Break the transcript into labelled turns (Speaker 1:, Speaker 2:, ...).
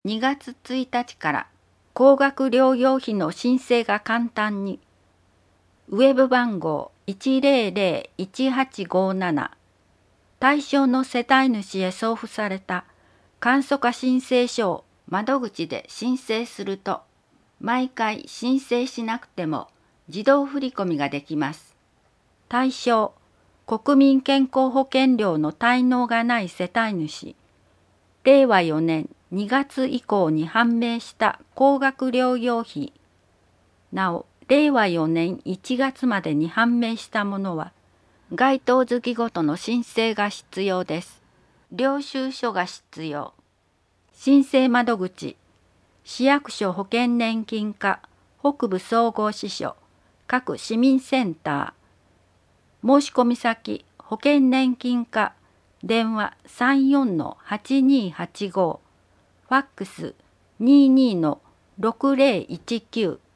Speaker 1: 2月1日から高額療養費の申請が簡単に。ウェブ番号100-1857対象の世帯主へ送付された簡素化申請書を窓口で申請すると、毎回申請しなくても自動振込ができます。対象、国民健康保険料の滞納がない世帯主、令和4年2月以降に判明した高額療養費、なお、令和4年1月までに判明したものは、該当月ごとの申請が必要です。領収書が必要。申請窓口、市役所保険年金課、北部総合支所、各市民センター。申込先、保険年金課、電話34-8285、ファックス22-6019。